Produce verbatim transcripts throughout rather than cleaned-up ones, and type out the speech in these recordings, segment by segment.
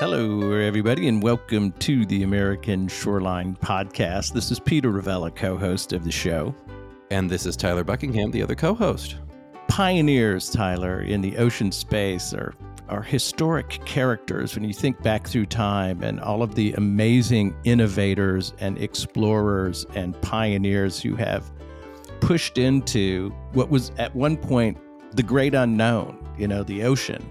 Hello, everybody, and welcome to the American Shoreline Podcast. This is Peter Ravella, co-host of the show. And this is Tyler Buckingham, the other co-host. Pioneers, Tyler, in the ocean space are, are historic characters when you think back through time, and all of the amazing innovators and explorers and pioneers who have pushed into what was at one point the great unknown, you know, the ocean.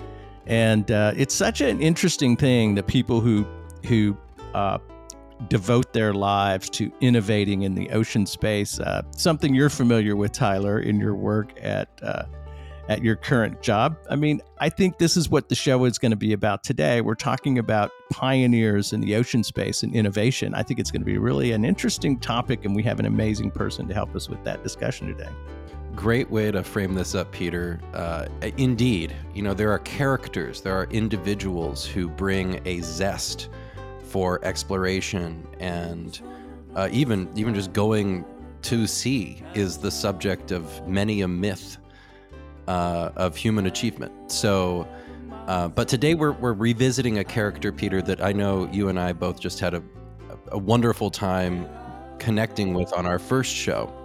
And uh, it's such an interesting thing that people who who uh, devote their lives to innovating in the ocean space, uh, something you're familiar with, Tyler, in your work at uh, at your current job. I mean, I think this is what the show is going to be about today. We're talking about pioneers in the ocean space and innovation. I think it's going to be really an interesting topic, and we have an amazing person to help us with that discussion today. Great way to frame this up, Peter. Uh, indeed, you know, there are characters, there are individuals who bring a zest for exploration, and uh, even even just going to sea is the subject of many a myth uh, of human achievement. So, uh, but today we're we're revisiting a character, Peter, that I know you and I both just had a, a wonderful time connecting with on our first show.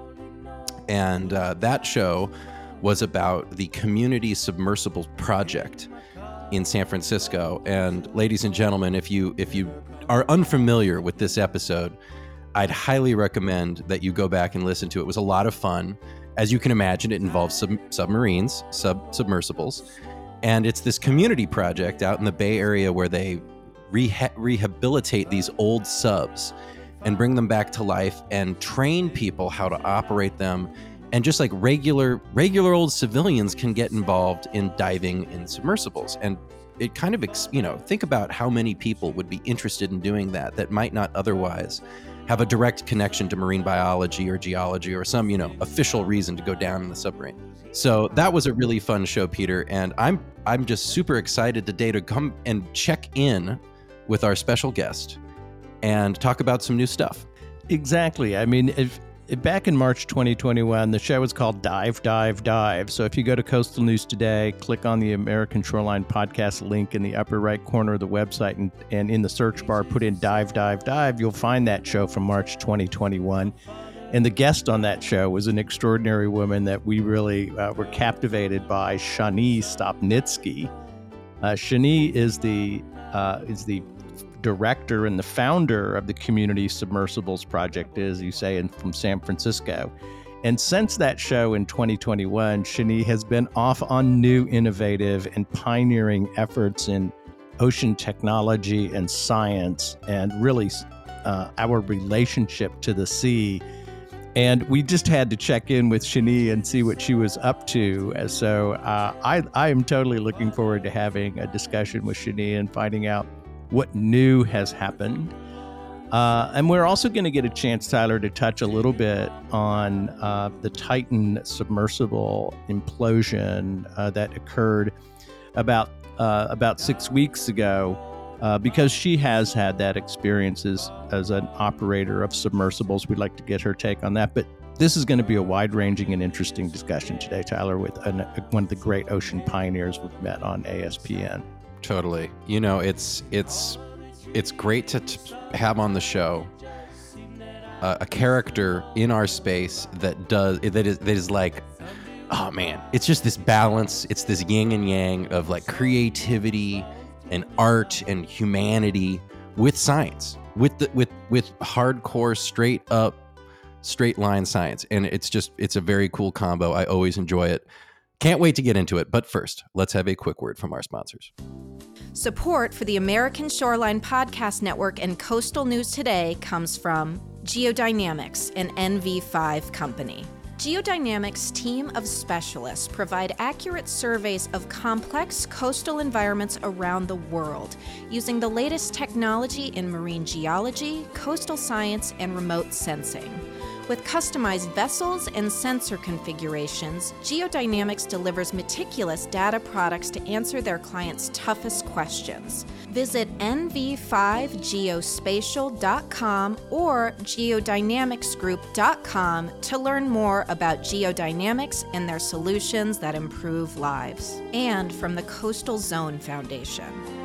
And uh, that show was about the Community Submersibles Project in San Francisco. And ladies and gentlemen, if you if you are unfamiliar with this episode, I'd highly recommend that you go back and listen to it. It was a lot of fun. As you can imagine, it involves sub- submarines, sub submersibles. And it's this community project out in the Bay Area where they reha- rehabilitate these old subs and bring them back to life and train people how to operate them. And just like regular regular old civilians can get involved in diving in submersibles. And it kind of, you know, think about how many people would be interested in doing that that might not otherwise have a direct connection to marine biology or geology or some, you know, official reason to go down in the submarine. So that was a really fun show, Peter. And I'm I'm just super excited today to come and check in with our special guest and talk about some new stuff. Exactly. I mean, if, if back in March twenty twenty-one, the show was called Dive, Dive, Dive. So if you go to Coastal News Today, click on the American Shoreline Podcast link in the upper right corner of the website, and, and in the search bar, put in Dive, Dive, Dive. You'll find that show from March twenty twenty-one. And the guest on that show was an extraordinary woman that we really uh, were captivated by, Shani Stopnitsky. Uh, Shani is the uh, is the director and the founder of the Community Submersibles Project, as you say, in, from San Francisco. And since that show in twenty twenty-one, Shani has been off on new, innovative, and pioneering efforts in ocean technology and science, and really uh, our relationship to the sea. And we just had to check in with Shani and see what she was up to. So uh, I, I am totally looking forward to having a discussion with Shani and finding out what new has happened. Uh, and we're also going to get a chance, Tyler, to touch a little bit on uh, the Titan submersible implosion uh, that occurred about uh, about six weeks ago, uh, because she has had that experience as, as an operator of submersibles. We'd like to get her take on that. But this is going to be a wide-ranging and interesting discussion today, Tyler, with an, one of the great ocean pioneers we've met on A S P N. Totally. You know, it's it's it's great to t- have on the show uh, a character in our space that does that is that is like, oh man, it's just this balance. It's this yin and yang of like creativity and art and humanity with science, with the with with hardcore, straight up, straight line science, and it's just it's a very cool combo. I always enjoy it. Can't wait to get into it. But first, let's have a quick word from our sponsors. Support for the American Shoreline Podcast Network and Coastal News Today comes from Geodynamics, an N V five company. Geodynamics' team of specialists provide accurate surveys of complex coastal environments around the world using the latest technology in marine geology, coastal science, and remote sensing. With customized vessels and sensor configurations, Geodynamics delivers meticulous data products to answer their clients' toughest questions. Visit N V five geospatial dot com or geodynamics group dot com to learn more about geodynamics and their solutions that improve lives. And from the Coastal Zone Foundation.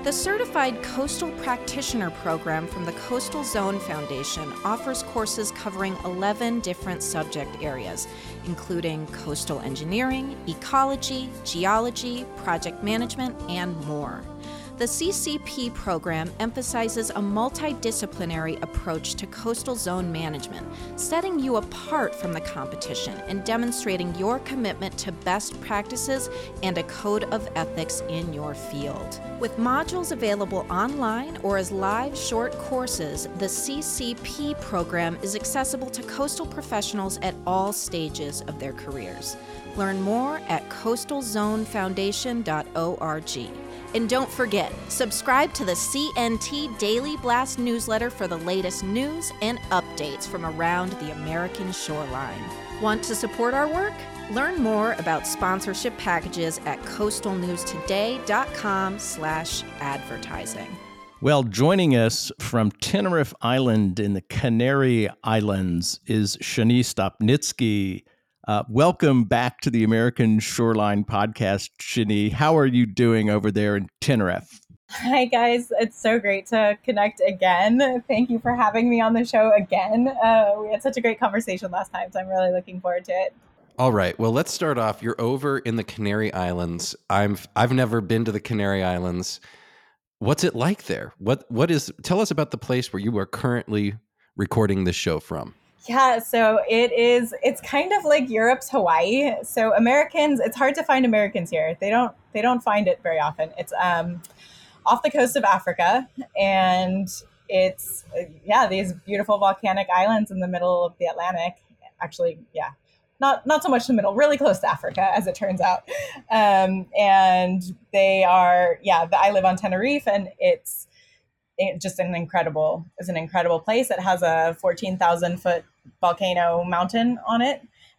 The Certified Coastal Practitioner program from the Coastal Zone Foundation offers courses covering eleven different subject areas, including coastal engineering, ecology, geology, project management, and more. The C C P program emphasizes a multidisciplinary approach to coastal zone management, setting you apart from the competition and demonstrating your commitment to best practices and a code of ethics in your field. With modules available online or as live short courses, the C C P program is accessible to coastal professionals at all stages of their careers. Learn more at coastal zone foundation dot org. And don't forget, subscribe to the C N T Daily Blast newsletter for the latest news and updates from around the American shoreline. Want to support our work? Learn more about sponsorship packages at coastal news today dot com slash advertising. Well, joining us from Tenerife Island in the Canary Islands is Shani Stopnitsky. Uh, welcome back to the American Shoreline Podcast, Shani. How are you doing over there in Tenerife? Hi, guys. It's so great to connect again. Thank you for having me on the show again. Uh, we had such a great conversation last time, so I'm really looking forward to it. All right. Well, let's start off. You're over in the Canary Islands. I'm I've never been to the Canary Islands. What's it like there? What what is tell us about the place where you are currently recording this show from. Yeah, so it is, it's kind of like Europe's Hawaii. So Americans, it's hard to find Americans here. They don't, they don't find it very often. It's um, off the coast of Africa, and it's, yeah, these beautiful volcanic islands in the middle of the Atlantic. Actually, yeah, not, not so much the middle, really close to Africa, as it turns out. Um, and they are, yeah, I live on Tenerife, and it's, It just an incredible, is an incredible place. It has a fourteen thousand foot volcano mountain on it.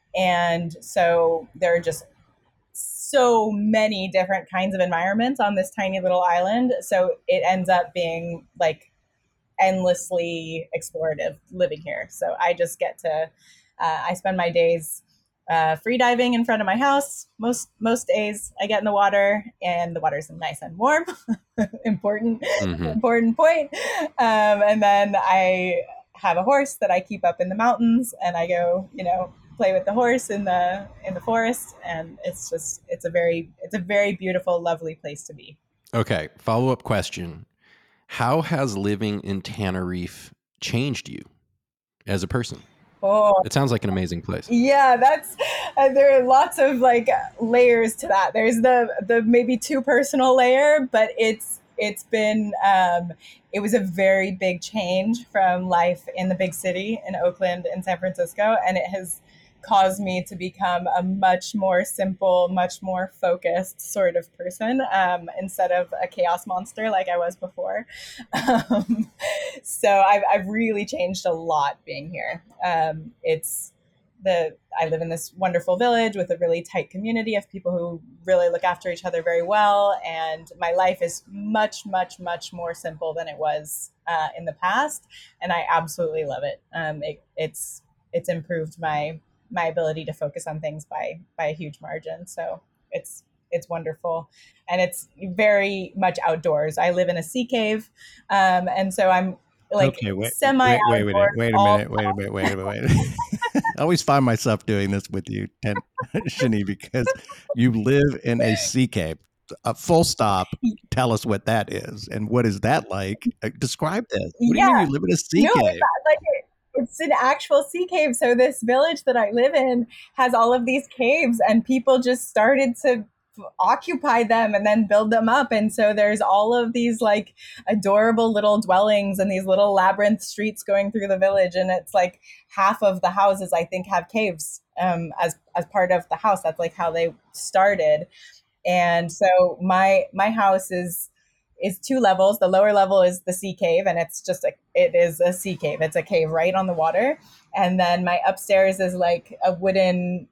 And so there are just so many different kinds of environments on this tiny little island. So it ends up being like endlessly explorative living here. So I just get to, uh, I spend my days uh, free diving in front of my house. Most most days I get in the water, and the water's nice and warm. important, mm-hmm. important point. Um, and then I have a horse that I keep up in the mountains, and I go, you know, play with the horse in the in the forest, and it's just it's a very it's a very beautiful, lovely place to be. Okay, follow-up question: how has living in Tenerife changed you as a person? Oh, it sounds like an amazing place. Yeah, that's uh, there are lots of like layers to that. There's the the maybe too personal layer, but it's it's been um, it was a very big change from life in the big city in Oakland and San Francisco, and it has caused me to become a much more simple, much more focused sort of person, um, instead of a chaos monster like I was before. Um, so I've, I've really changed a lot being here. Um, it's the, I live in this wonderful village with a really tight community of people who really look after each other very well. And my life is much, much, much more simple than it was uh, in the past. And I absolutely love it. Um, it it's, it's improved my my ability to focus on things by by a huge margin. So it's it's wonderful, and it's very much outdoors. I live in a sea cave, um, and so I'm like okay, wait, semi wait, wait, wait, wait a minute, wait a minute, wait a minute, wait a minute. I always find myself doing this with you, Shani, because you live in a sea cave. A full stop. Tell us what that is, and what is that like? Describe this. What yeah. do you mean you live in a sea no, cave? It's not, like it, It's an actual sea cave. So this village that I live in has all of these caves, and people just started to occupy them and then build them up. And so there's all of these like adorable little dwellings and these little labyrinth streets going through the village. And it's like half of the houses, I think, have caves um, as as part of the house. That's like how they started. And so my my house is is two levels. The lower level is the sea cave, and it's just a, it is a sea cave. It's a cave right on the water. And then my upstairs is like a wooden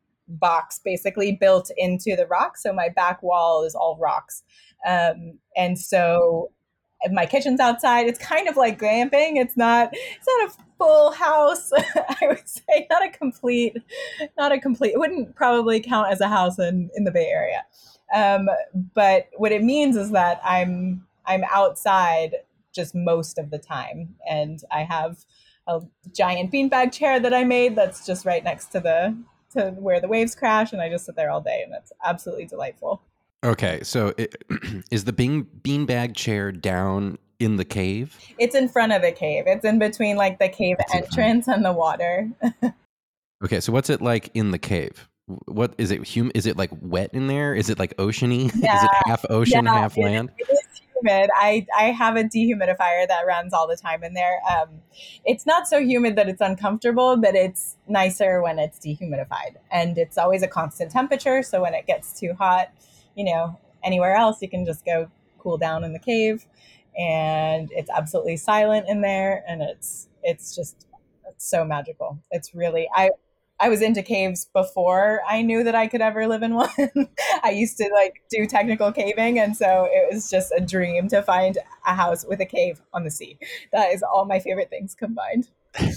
box basically built into the rock. So my back wall is all rocks. Um, and so my kitchen's outside. It's kind of like glamping. It's not, it's not a full house. I would say not a complete, not a complete, it wouldn't probably count as a house in, in the Bay Area. Um, but what it means is that I'm, I'm outside just most of the time. And I have a giant beanbag chair that I made that's just right next to the to where the waves crash, and I just sit there all day, and it's absolutely delightful. Okay, so it, is the bean beanbag chair down in the cave? It's in front of the cave. It's in between like the cave It's in front. entrance and the water. Okay, so what's it like in the cave? What is it? Hum- is it like wet in there? Is it like oceany? Yeah. Is it half ocean, Yeah, half it- land? It is humid. I, I have a dehumidifier that runs all the time in there. Um, it's not so humid that it's uncomfortable, but it's nicer when it's dehumidified. And it's always a constant temperature. So when it gets too hot, you know, anywhere else, you can just go cool down in the cave. And it's absolutely silent in there. And it's it's just it's so magical. It's really, I, I was into caves before I knew that I could ever live in one. I used to like do technical caving. And so it was just a dream to find a house with a cave on the sea. That is all my favorite things combined.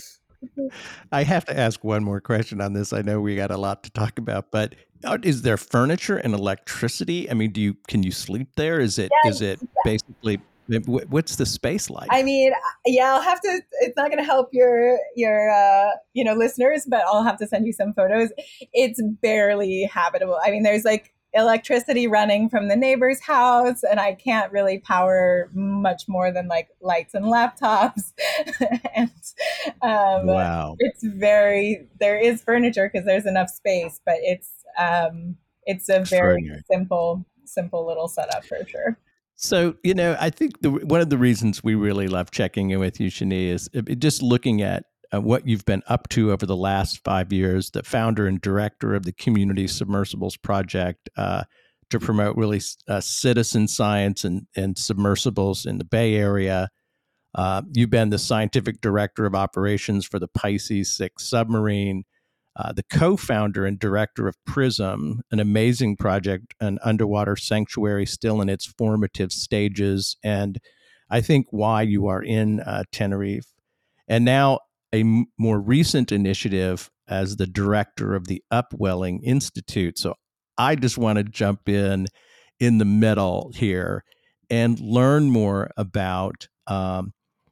I have to ask one more question on this. I know we got a lot to talk about, but is there furniture and electricity? I mean, do you can you sleep there? Is it Yes. is it basically what's the space like? I mean, yeah, I'll have to. It's not going to help your your uh, you know listeners, but I'll have to send you some photos. It's barely habitable. I mean, there's like electricity running from the neighbor's house, and I can't really power much more than like lights and laptops. and um, Wow. it's very there is furniture because there's enough space, but it's um, it's a very simple simple little setup for sure. So, you know, I think the, one of the reasons we really love checking in with you, Shani, is just looking at uh, what you've been up to over the last five years, the founder and director of the Community Submersibles Project uh, to promote really uh, citizen science and, and submersibles in the Bay Area. Uh, you've been the scientific director of operations for the Pisces six submarine. Uh, the co-founder and director of PRISM, an amazing project, an underwater sanctuary still in its formative stages, and I think why you are in uh, Tenerife. And now a m- more recent initiative as the director of the Upwelling Institute. So I just want to jump in in the middle here and learn more about um,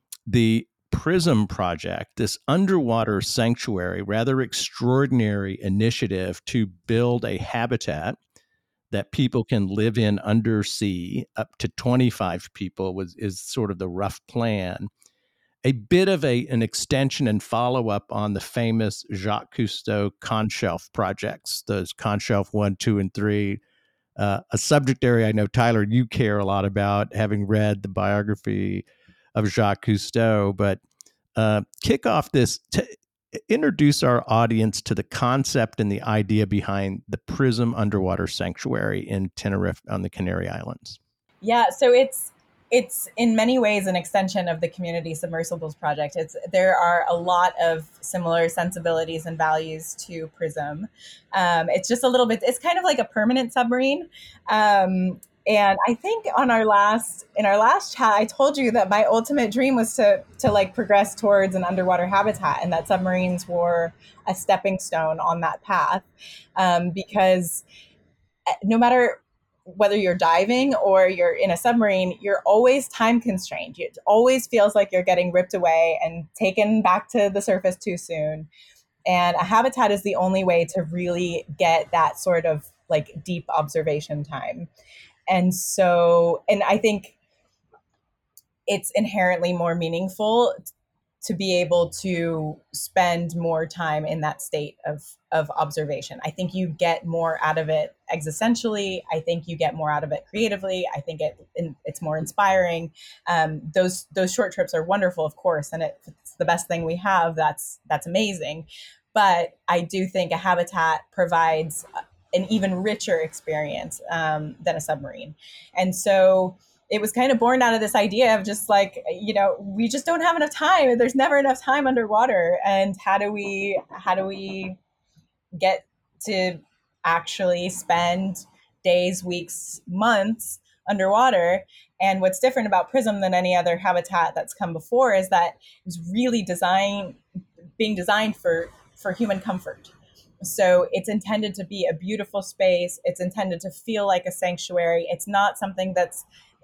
the PRISM project, this underwater sanctuary, rather extraordinary initiative to build a habitat that people can live in undersea. Up to twenty-five people was is sort of the rough plan. A bit of a an extension and follow up on the famous Jacques Cousteau Conshelf projects, those Conshelf one, two, and three. Uh, a subject area I know, Tyler, you care a lot about, having read the biography of Jacques Cousteau. But uh, kick off this, to introduce our audience to the concept and the idea behind the PRISM Underwater Sanctuary in Tenerife on the Canary Islands. Yeah, so it's it's in many ways an extension of the Community Submersibles Project. It's there are a lot of similar sensibilities and values to PRISM. Um, it's just a little bit. It's kind of like a permanent submarine. Um, And I think on our last in our last chat, I told you that my ultimate dream was to to like progress towards an underwater habitat, and that submarines were a stepping stone on that path. Um, because no matter whether you're diving or you're in a submarine, you're always time constrained. It always feels like you're getting ripped away and taken back to the surface too soon. And a habitat is the only way to really get that sort of like deep observation time. And so, and I think it's inherently more meaningful to be able to spend more time in that state of, of observation. I think you get more out of it existentially. I think you get more out of it creatively. I think it it's more inspiring. Um, those those short trips are wonderful, of course, and it, it's the best thing we have. That's that's amazing. But I do think a habitat provides an even richer experience um, than a submarine. And so it was kind of born out of this idea of just like, you know, we just don't have enough time. There's never enough time underwater. And how do we, how do we get to actually spend days, weeks, months underwater? And what's different about PRISM than any other habitat that's come before is that it was really designed, being designed for, for human comfort. So it's intended to be a beautiful space. It's intended to feel like a sanctuary. It's not something that's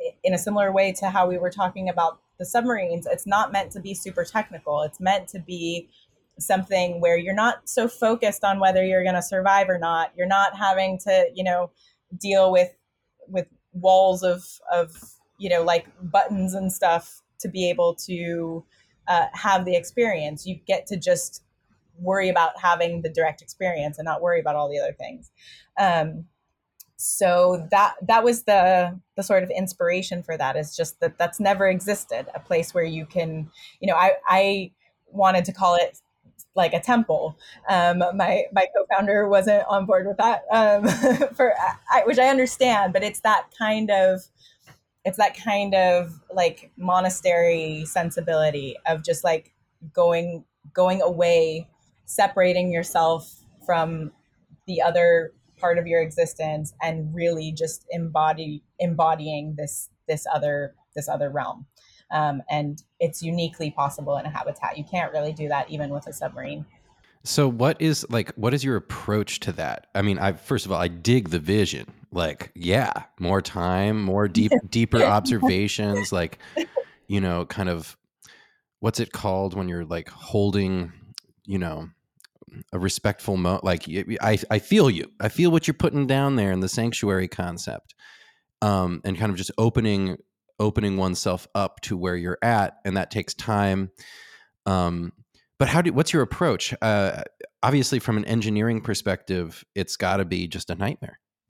in a similar way to how we were talking about the submarines, it's not meant to be super technical. It's meant to be something where you're not so focused on whether you're going to survive or not. You're not having to, you know, deal with with walls of of you know, like buttons and stuff to be able to uh, have the experience. You get to just worry about having the direct experience and not worry about all the other things. Um, so that that was the the sort of inspiration for that, is just that that's never existed, a place where you can, you know, I, I wanted to call it like a temple. Um, my my co-founder wasn't on board with that, um, for I, which I understand, but it's that kind of it's that kind of like monastery sensibility of just like going going away, separating yourself from the other part of your existence, and really just embody embodying this this other this other realm. Um, and it's uniquely possible in a habitat. You can't really do that even with a submarine. So what is like what is your approach to that? I mean, I first of all, I dig the vision. Like, yeah, more time, more deep deeper observations, like, you know, kind of what's it called when you're like holding, you know, a respectful mo like I I feel you. I feel what you're putting down there in the sanctuary concept. Um and kind of just opening opening oneself up to where you're at, and that takes time. Um But how do? What's your approach? Uh, obviously, from an engineering perspective, it's got to be just a nightmare.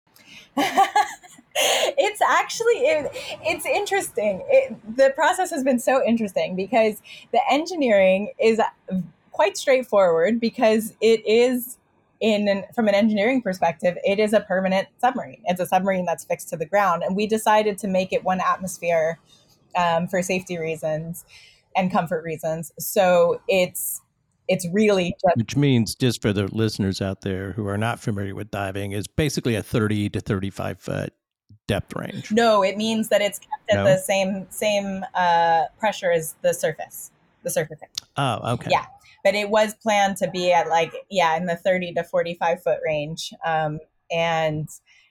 It's actually it, it's interesting. It, the process has been so interesting because the engineering is quite straightforward, because it is in an, from an engineering perspective, it is a permanent submarine. It's a submarine that's fixed to the ground, and we decided to make it one atmosphere um, for safety reasons and comfort reasons. So it's it's really just, which means, just for the listeners out there who are not familiar with diving, is basically a thirty to thirty-five foot depth range. No, it means that it's kept at No? the same same uh, pressure as the surface. The surface. Oh, okay. Yeah, but it was planned to be at like yeah in the thirty to forty-five foot range, um, and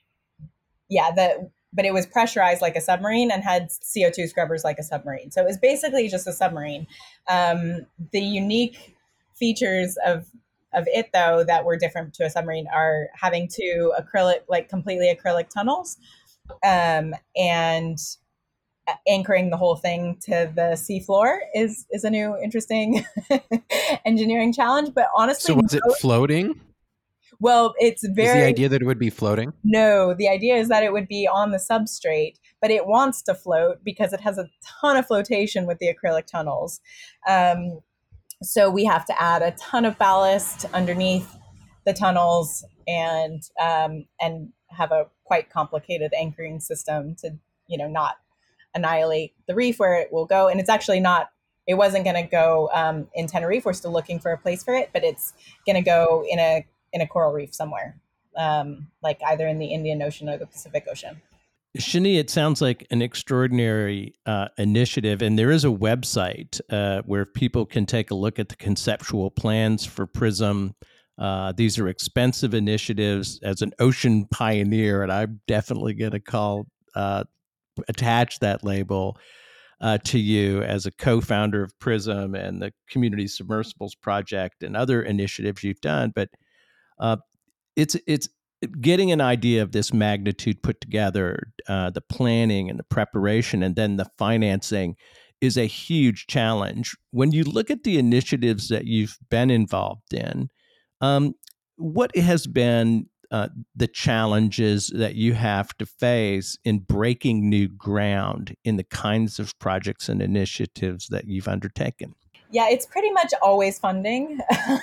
yeah the. But it was pressurized like a submarine and had C O two scrubbers like a submarine. So it was basically just a submarine. Um, the unique features of of it, though, that were different to a submarine are having two acrylic, like completely acrylic tunnels, um, and anchoring the whole thing to the seafloor is is a new interesting engineering challenge. But honestly, so was it most, floating? Well, it's very... Is the idea that it would be floating? No, the idea is that it would be on the substrate, but it wants to float because it has a ton of flotation with the acrylic tunnels. Um, so we have to add a ton of ballast underneath the tunnels, and um, and have a quite complicated anchoring system to, you know, not annihilate the reef where it will go. And it's actually not, it wasn't going to go um, in Tenerife. We're still looking for a place for it, but it's going to go in a in a coral reef somewhere, um, like either in the Indian Ocean or the Pacific Ocean. Shani, it sounds like an extraordinary uh, initiative, and there is a website uh, where people can take a look at the conceptual plans for PRISM. Uh, these are expensive initiatives. As an ocean pioneer, and I'm definitely going to call uh, attach that label uh, to you as a co-founder of PRISM and the Community Submersibles Project and other initiatives you've done, but Uh, it's it's getting an idea of this magnitude put together, uh, the planning and the preparation, and then the financing is a huge challenge. When you look at the initiatives that you've been involved in, um, what has been uh, the challenges that you have to face in breaking new ground in the kinds of projects and initiatives that you've undertaken? Yeah, it's pretty much always funding.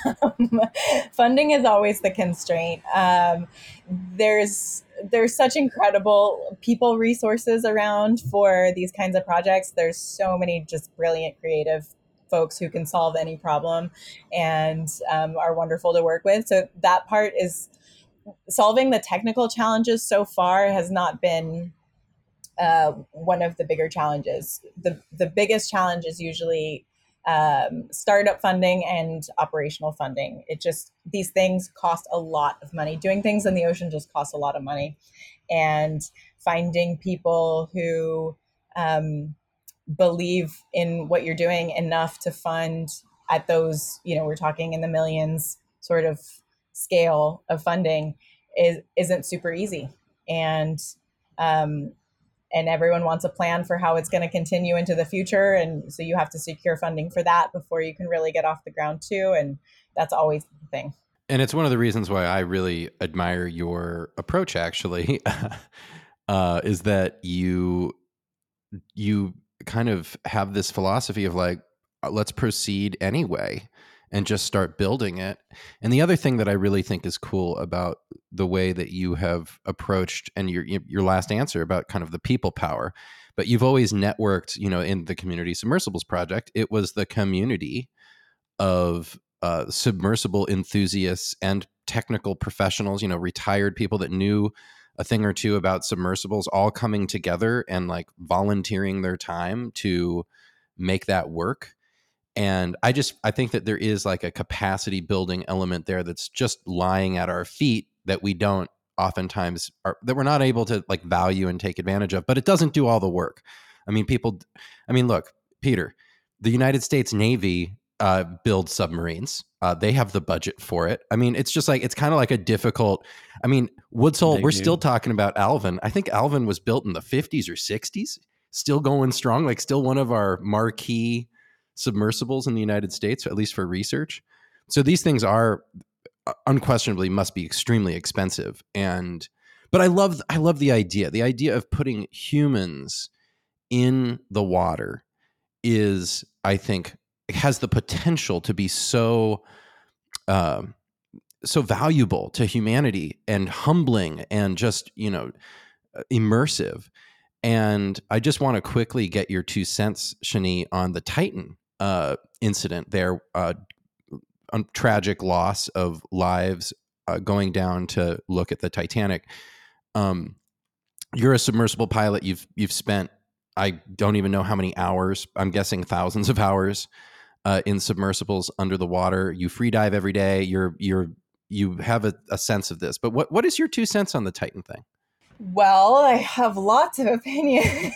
Funding is always the constraint. Um, there's there's such incredible people resources around for these kinds of projects. There's so many just brilliant creative folks who can solve any problem and um, are wonderful to work with. So that part is solving the technical challenges so far has not been uh, one of the bigger challenges. The the biggest challenge is usually um, startup funding and operational funding. It just, these things cost a lot of money. Doing things in the ocean just costs a lot of money. And finding people who um, believe in what you're doing enough to fund at those, you know, we're talking in the millions sort of scale of funding is, isn't super easy. And, um, and everyone wants a plan for how it's going to continue into the future. And so you have to secure funding for that before you can really get off the ground too. And that's always the thing. And it's one of the reasons why I really admire your approach, actually, uh, is that you you kind of have this philosophy of like, let's proceed anyway and just start building it. And the other thing that I really think is cool about the way that you have approached, and your your last answer about kind of the people power, but you've always networked, you know, in the Community Submersibles Project, it was the community of uh, submersible enthusiasts and technical professionals, you know, retired people that knew a thing or two about submersibles, all coming together and like volunteering their time to make that work. And I just, I think that there is like a capacity building element there that's just lying at our feet that we don't oftentimes are, that we're not able to like value and take advantage of, but it doesn't do all the work. I mean, people, I mean, look, Peter, the United States Navy uh, builds submarines. Uh, they have the budget for it. I mean, it's just like, it's kind of like a difficult, I mean, Woods Hole, They we're do. still talking about Alvin. I think Alvin was built in the fifties or sixties, still going strong, like still one of our marquee submersibles in the United States, at least for research. So these things are unquestionably must be extremely expensive. And, but I love, I love the idea, the idea of putting humans in the water is, I think, it has the potential to be so, um, so valuable to humanity and humbling and just, you know, immersive. And I just want to quickly get your two cents, Shani, on the Titan uh, incident there, uh, un- tragic loss of lives uh, going down to look at the Titanic. Um, you're a submersible pilot. You've you've spent, I don't even know how many hours, I'm guessing thousands of hours uh, in submersibles under the water. You free dive every day. You're you're you have a, a sense of this. But what what is your two cents on the Titan thing? Well, I have lots of opinions.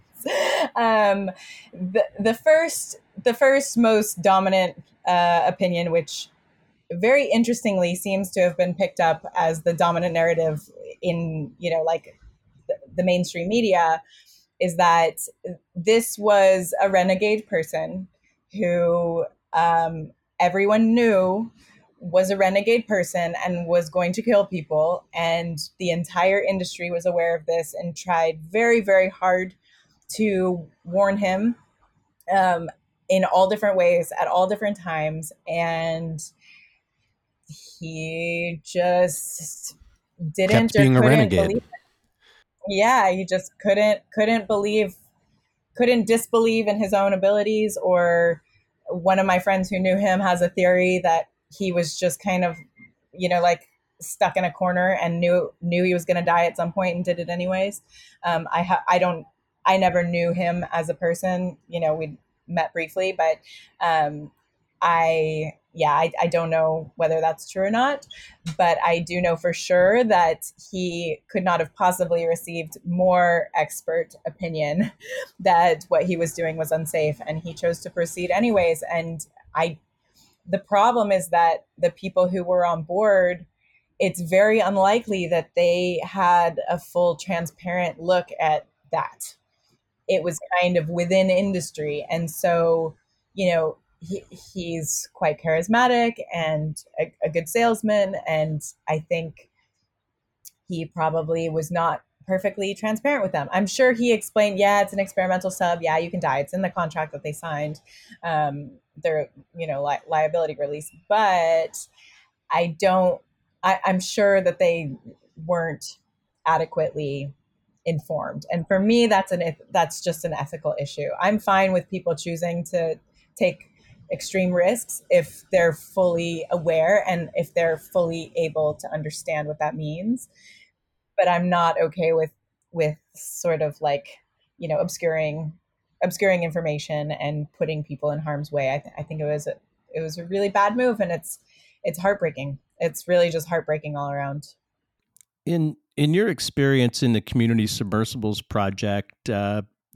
um, the the first the first most dominant uh, opinion, which very interestingly seems to have been picked up as the dominant narrative in, you know, like the, the mainstream media, is that this was a renegade person who um, everyone knew was a renegade person and was going to kill people. And the entire industry was aware of this and tried very, very hard to warn him um, in all different ways at all different times. And he just didn't Kept being or a couldn't renegade. believe it. Yeah, he just couldn't couldn't believe couldn't disbelieve in his own abilities. Or one of my friends who knew him has a theory that he was just kind of, you know, like stuck in a corner and knew knew he was going to die at some point and did it anyways. Um, I ha- I don't I never knew him as a person. You know, we met briefly, but um, I yeah I, I don't know whether that's true or not. But I do know for sure that he could not have possibly received more expert opinion that what he was doing was unsafe, and he chose to proceed anyways. And I the problem is that the people who were on board, it's very unlikely that they had a full transparent look at that. It was kind of within industry. And so, you know, he, he's quite charismatic and a, a good salesman. And I think he probably was not perfectly transparent with them. I'm sure he explained, yeah, it's an experimental sub. Yeah, you can die. It's in the contract that they signed. Um, their, you know, li- liability release. But I don't, I, I'm sure that they weren't adequately informed. And for me, that's an, that's just an ethical issue. I'm fine with people choosing to take extreme risks if they're fully aware and if they're fully able to understand what that means. But I'm not okay with with sort of like, you know, obscuring obscuring information and putting people in harm's way. I, th- I think it was a, it was a really bad move, and it's it's heartbreaking. It's really just heartbreaking all around. In in your experience in the Community Submersibles Project, uh,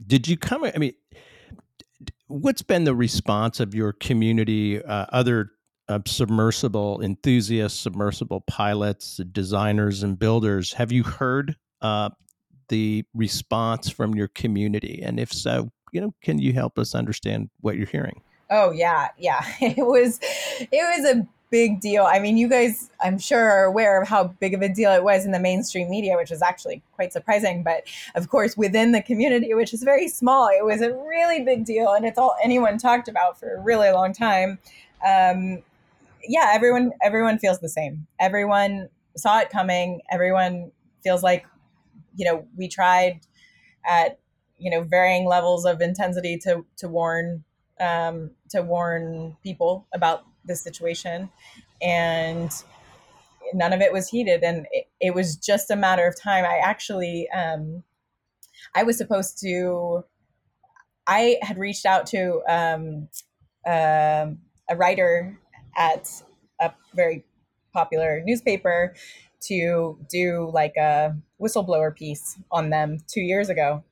did you come? I mean, what's been the response of your community, uh, other uh, submersible enthusiasts, submersible pilots, designers, and builders? Have you heard uh, the response from your community? And if so, you know, can you help us understand what you're hearing? Oh yeah, yeah. It was it was a big deal. I mean, you guys, I'm sure, are aware of how big of a deal it was in the mainstream media, which was actually quite surprising. But of course, within the community, which is very small, it was a really big deal, and it's all anyone talked about for a really long time. Um, yeah, everyone everyone feels the same. Everyone saw it coming. Everyone feels like, you know, we tried at, you know, varying levels of intensity to to warn um, to warn people about this situation, and none of it was heeded. And it, it was just a matter of time. I actually, um, I was supposed to, I had reached out to um, uh, a writer at a very popular newspaper to do like a whistleblower piece on them two years ago.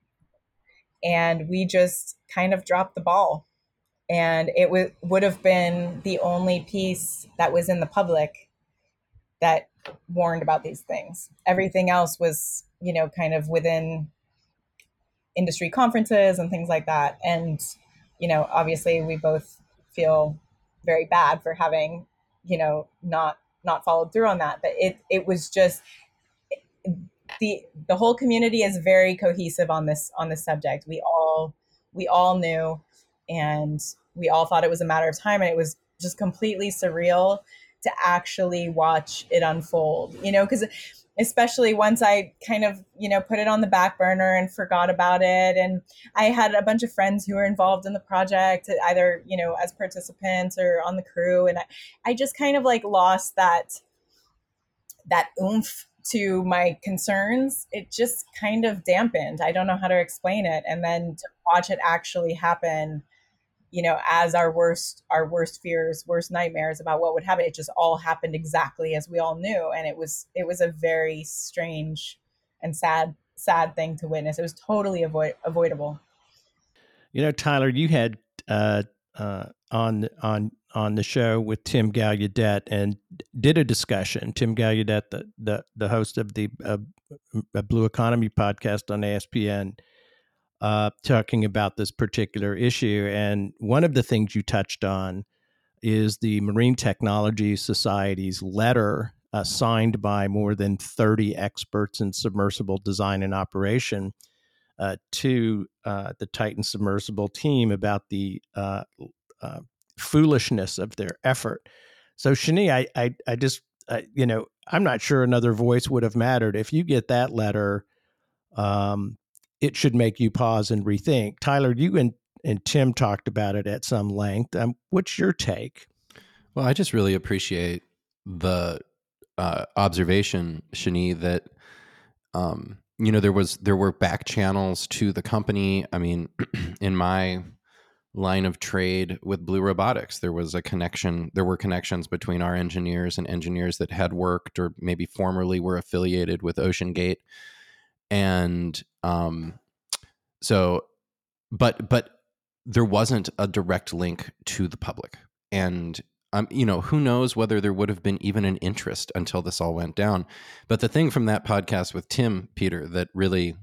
And we just kind of dropped the ball. And it w- would have been the only piece that was in the public that warned about these things. Everything else was, you know, kind of within industry conferences and things like that. And, you know, obviously we both feel very bad for having, you know, not not followed through on that. But it it was just the the whole community is very cohesive on this on this subject. We all we all knew, and we all thought it was a matter of time, and it was just completely surreal to actually watch it unfold, you know, because especially once I kind of, you know, put it on the back burner and forgot about it. And I had a bunch of friends who were involved in the project, either, you know, as participants or on the crew. And I, I just kind of like lost that, that oomph to my concerns. It just kind of dampened. I don't know how to explain it. And then to watch it actually happen, you know, as our worst, our worst fears, worst nightmares about what would happen, it just all happened exactly as we all knew. And it was, it was a very strange and sad, sad thing to witness. It was totally avoid, avoidable. You know, Tyler, you had uh, uh, on on on the show with Tim Gallaudet and did a discussion. Tim Gallaudet, the the, the host of the uh, Blue Economy podcast on A S P N, uh, talking about this particular issue. And one of the things you touched on is the Marine Technology Society's letter uh, signed by more than thirty experts in submersible design and operation uh, to uh, the Titan submersible team about the uh, uh, foolishness of their effort. So, Shani, I, I, I just, uh, you know, I'm not sure another voice would have mattered. If you get that letter, um, it should make you pause and rethink. Tyler, you and, and Tim talked about it at some length. Um, what's your take? Well, I just really appreciate the uh, observation, Shani, that um, you know, there was there were back channels to the company. I mean, in my line of trade with Blue Robotics, there was a connection. There were connections between our engineers and engineers that had worked or maybe formerly were affiliated with OceanGate, and um, so, but but there wasn't a direct link to the public, and um, you know, who knows whether there would have been even an interest until this all went down. But the thing from that podcast with Tim, Peter, that really,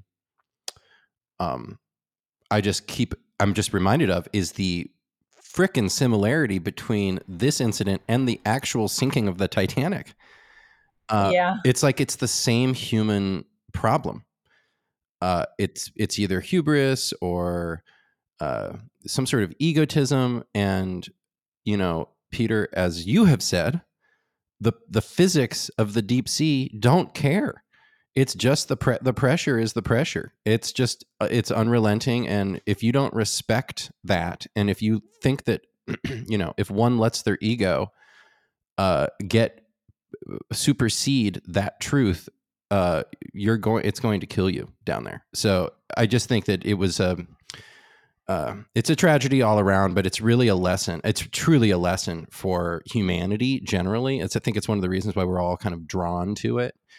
um, I just keep, I'm just reminded of is the frickin' similarity between this incident and the actual sinking of the Titanic. Uh, yeah. It's like it's the same human problem. Uh, it's it's either hubris or uh, some sort of egotism, and you know, Peter, as you have said, the the physics of the deep sea don't care. It's just the pre- the pressure is the pressure. It's just uh, it's unrelenting, and if you don't respect that, and if you think that, you know, if one lets their ego uh, get supersede that truth, uh, you're going. It's going to kill you down there. So I just think that it was a. Uh, it's a tragedy all around, but it's really a lesson. It's truly a lesson for humanity generally. It's I think it's one of the reasons why we're all kind of drawn to it.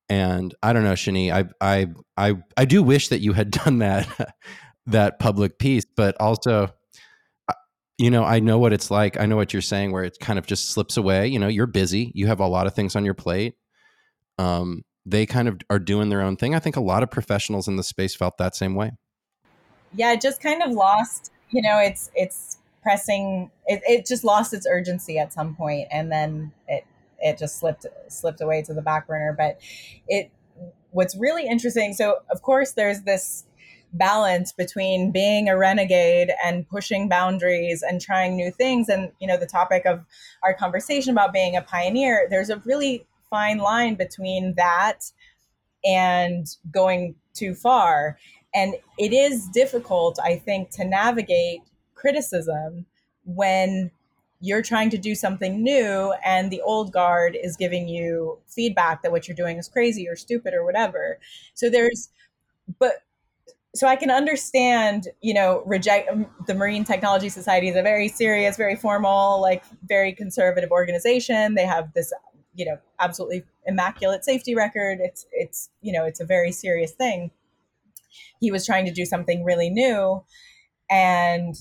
And I don't know, Shani, I I I I do wish that you had done that that public piece, but also, you know, I know what it's like. I know what you're saying, where it kind of just slips away. You know, you're busy. You have a lot of things on your plate. Um, they kind of are doing their own thing. I think a lot of professionals in the space felt that same way. Yeah, it just kind of lost, you know, it's it's pressing, it, it just lost its urgency at some point, and then it it just slipped slipped away to the back burner. But it what's really interesting, so of course there's this balance between being a renegade and pushing boundaries and trying new things. And, you know, the topic of our conversation about being a pioneer, there's a really fine line between that and going too far. And it is difficult, I think, to navigate criticism when you're trying to do something new and the old guard is giving you feedback that what you're doing is crazy or stupid or whatever. So there's, but so I can understand, you know, reject the Marine Technology Society is a very serious, very formal, like very conservative organization. They have this, you know, absolutely immaculate safety record. It's, it's, you know, it's a very serious thing. He was trying to do something really new. And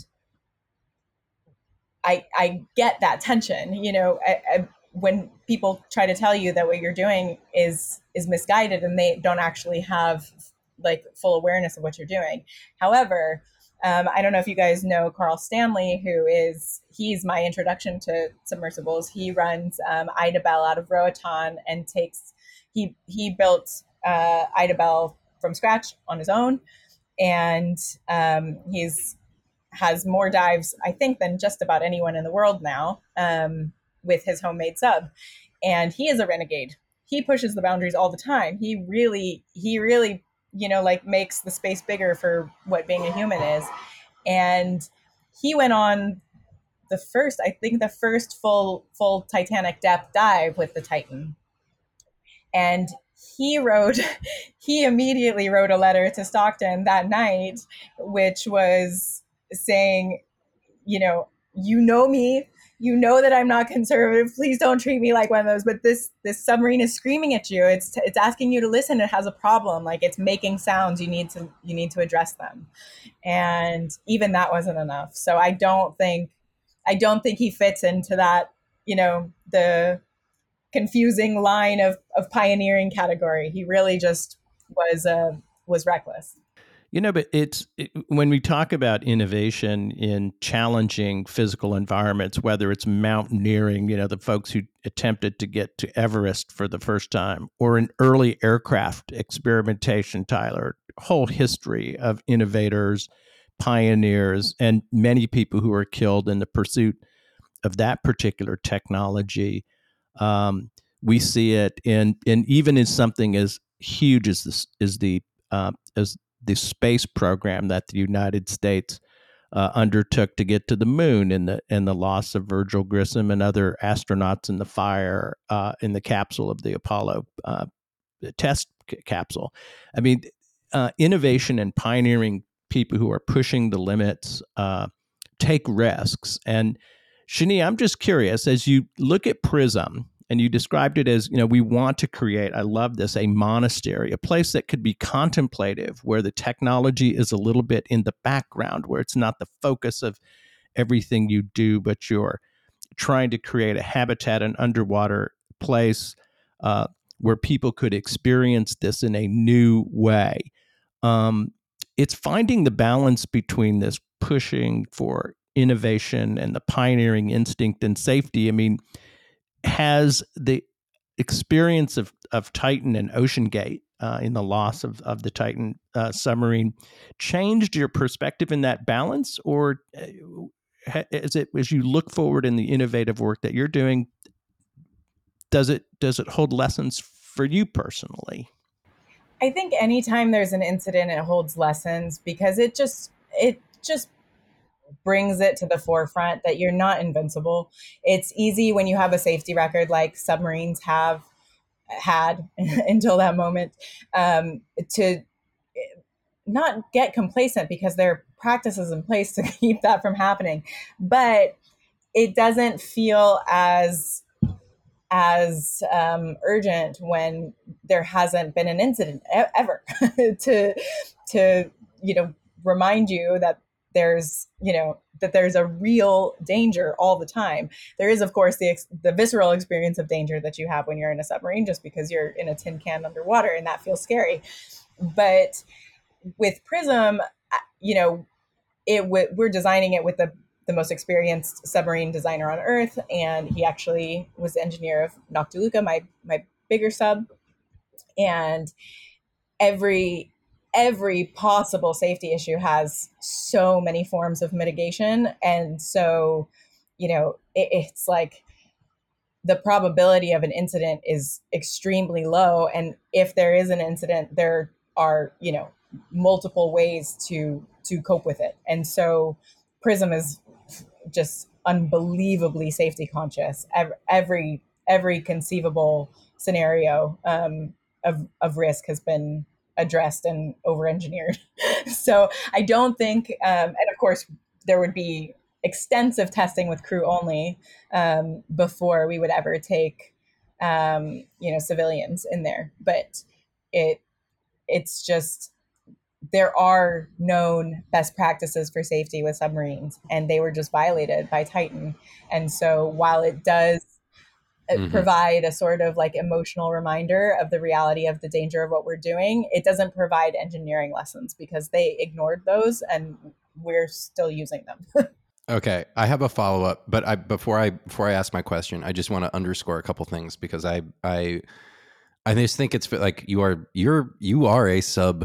I, I get that tension, you know, I, I, when people try to tell you that what you're doing is, is misguided and they don't actually have like full awareness of what you're doing. However, um, I don't know if you guys know Carl Stanley, who is, he's my introduction to submersibles. He runs um, Idabel out of Roatan and takes, he, he built uh, Idabel from scratch on his own. And um, he's has more dives, I think, than just about anyone in the world now um, with his homemade sub. And he is a renegade. He pushes the boundaries all the time. He really, he really, you know, like makes the space bigger for what being a human is. And he went on the first, I think the first full, full Titanic depth dive with the Titan. And he wrote, he immediately wrote a letter to Stockton that night, which was saying, you know, you know me, you know that I'm not conservative. Please don't treat me like one of those. But this this submarine is screaming at you. It's it's asking you to listen. It has a problem. Like it's making sounds. You need to you need to address them. And even that wasn't enough. So I don't think I don't think he fits into that, you know, the confusing line of of pioneering category. He really just was uh, was reckless. You know, but it's it, when we talk about innovation in challenging physical environments, whether it's mountaineering, you know, the folks who attempted to get to Everest for the first time, or an early aircraft experimentation, Tyler, whole history of innovators, pioneers, and many people who were killed in the pursuit of that particular technology. Um, we see it in, in even in something as huge as this is the uh, as the space program that the United States uh, undertook to get to the moon, and the and the loss of Virgil Grissom and other astronauts in the fire uh, in the capsule of the Apollo uh, test c- capsule. I mean, uh, innovation and pioneering people who are pushing the limits uh, take risks. And Shani, I'm just curious, as you look at PRISM, and you described it as, you know, we want to create, I love this, a monastery, a place that could be contemplative, where the technology is a little bit in the background, where it's not the focus of everything you do, but you're trying to create a habitat, an underwater place uh, where people could experience this in a new way. Um, it's finding the balance between this pushing for innovation and the pioneering instinct and safety. I mean, has the experience of, of Titan and OceanGate uh, in the loss of, of the Titan uh, submarine changed your perspective in that balance? Or is it, as you look forward in the innovative work that you're doing, does it does it hold lessons for you personally? I think anytime there's an incident, it holds lessons, because it just it just brings it to the forefront that you're not invincible. It's easy when you have a safety record like submarines have had until that moment um, to not get complacent, because there are practices in place to keep that from happening. But it doesn't feel as as um, urgent when there hasn't been an incident e- ever to to you know remind you that there's you know that there's a real danger all the time. There is, of course, the ex- the visceral experience of danger that you have when you're in a submarine, just because you're in a tin can underwater, and that feels scary. But with PRISM, you know, it w- we're designing it with the the most experienced submarine designer on Earth, and he actually was the engineer of Noctiluca, my my bigger sub, and every every possible safety issue has so many forms of mitigation, and so you know it, it's like the probability of an incident is extremely low, and if there is an incident, there are you know multiple ways to to cope with it, and so PRISM is just unbelievably safety conscious. Every every, every conceivable scenario um, of of risk has been addressed and over engineered. So I don't think, um, and of course, there would be extensive testing with crew only um, before we would ever take um, you know civilians in there. But it it's just there are known best practices for safety with submarines, and they were just violated by Titan. And so while it does mm-hmm. provide a sort of like emotional reminder of the reality of the danger of what we're doing, it doesn't provide engineering lessons because they ignored those and we're still using them. Okay, I have a follow-up, but I before I before I ask my question, I just want to underscore a couple things because I I I just think it's like you are you're you are a sub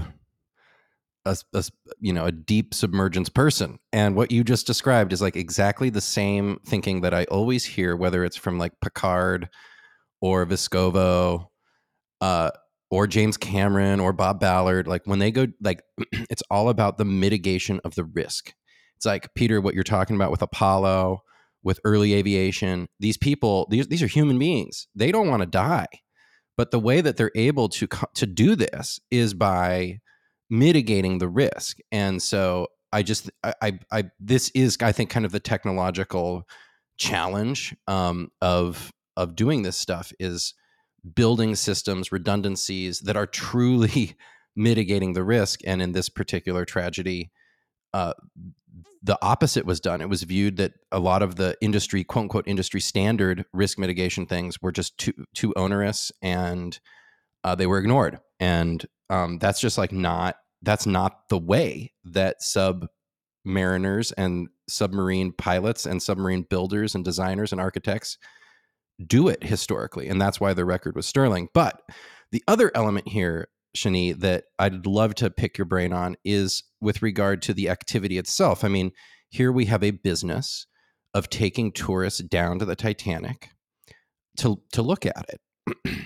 A, a, you know, a deep submergence person. And what you just described is like exactly the same thinking that I always hear, whether it's from like Picard or Vescovo uh, or James Cameron or Bob Ballard. Like when they go, like, it's all about the mitigation of the risk. It's like, Peter, what you're talking about with Apollo, with early aviation, these people, these, these are human beings. They don't want to die. But the way that they're able to to do this is by mitigating the risk. And so I just, I, I, I this is, I think, kind of the technological challenge um, of, of doing this stuff is building systems, redundancies that are truly mitigating the risk. And in this particular tragedy, uh, the opposite was done. It was viewed that a lot of the industry, quote unquote, industry standard risk mitigation things were just too, too onerous, and uh, they were ignored. And um, that's just like not, that's not the way that submariners and submarine pilots and submarine builders and designers and architects do it historically. And that's why the record was sterling. But the other element here, Shani, that I'd love to pick your brain on is with regard to the activity itself. I mean, here we have a business of taking tourists down to the Titanic to to look at it.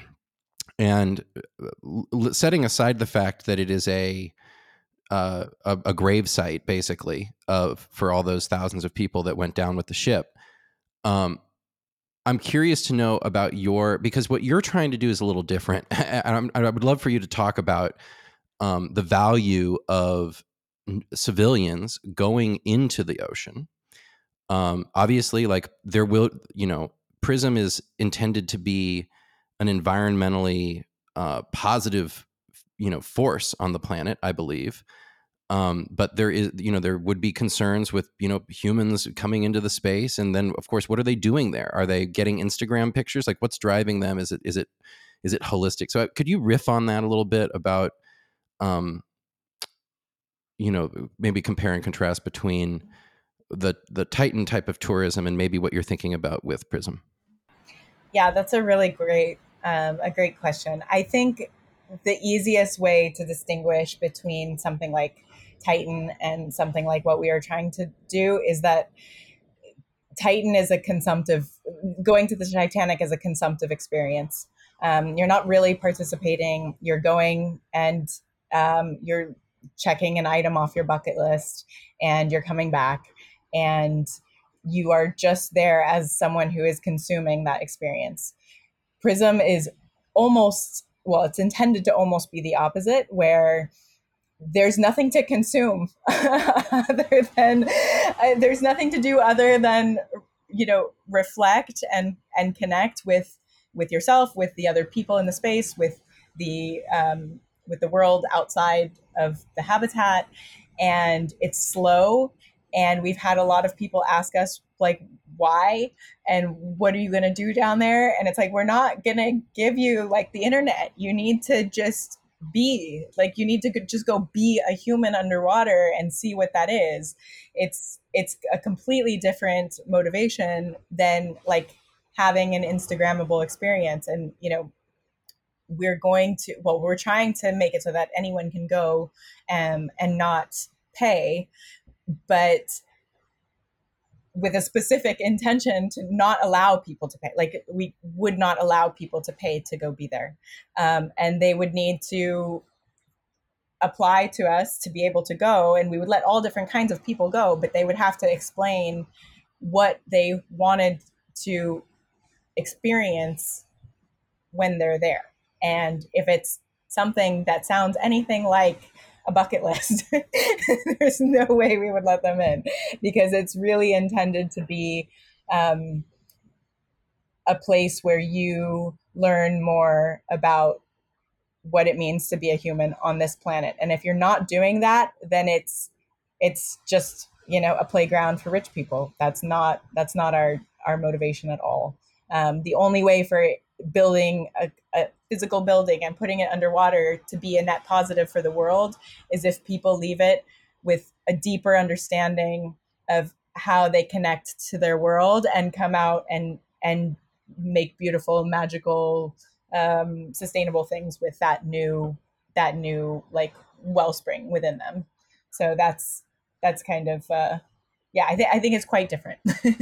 And setting aside the fact that it is a uh, a, a grave site, basically, of for all those thousands of people that went down with the ship, um, I'm curious to know about your, because what you're trying to do is a little different. And I'm, I would love for you to talk about um, the value of civilians going into the ocean. Um, obviously, like there will, you know, PRISM is intended to be an environmentally uh, positive, you know, force on the planet, I believe. Um, but there is, you know, there would be concerns with, you know, humans coming into the space. And then, of course, what are they doing there? Are they getting Instagram pictures? Like, what's driving them? Is it, is it, is it holistic? So could you riff on that a little bit about, um, you know, maybe compare and contrast between the, the Titan type of tourism and maybe what you're thinking about with PRISM? Yeah, that's a really great, um, a great question. I think the easiest way to distinguish between something like Titan and something like what we are trying to do is that Titan is a consumptive, going to the Titanic is a consumptive experience. Um, you're not really participating. You're going and um, you're checking an item off your bucket list and you're coming back, and you are just there as someone who is consuming that experience. PRISM is almost, well, it's intended to almost be the opposite, where there's nothing to consume other than uh, there's nothing to do other than, you know, reflect and and connect with with yourself, with the other people in the space, with the um, with the world outside of the habitat. And it's slow. And we've had a lot of people ask us, like, why? And what are you going to do down there? And it's like, we're not going to give you like the internet. You need to just be like, you need to just go be a human underwater and see what that is. It's, it's a completely different motivation than like having an Instagrammable experience. And, you know, we're going to, well, we're trying to make it so that anyone can go um, and not pay, but with a specific intention to not allow people to pay. Like we would not allow people to pay to go be there. Um, and they would need to apply to us to be able to go. And we would let all different kinds of people go, but they would have to explain what they wanted to experience when they're there. And if it's something that sounds anything like a bucket list, there's no way we would let them in, because it's really intended to be um, a place where you learn more about what it means to be a human on this planet. And if you're not doing that, then it's it's just, you know, a playground for rich people. That's not that's not our our motivation at all. Um, the only way for building a, a physical building and putting it underwater to be a net positive for the world is if people leave it with a deeper understanding of how they connect to their world and come out and and make beautiful, magical, um, sustainable things with that new that new like wellspring within them. So that's that's kind of uh, yeah. I think I think it's quite different.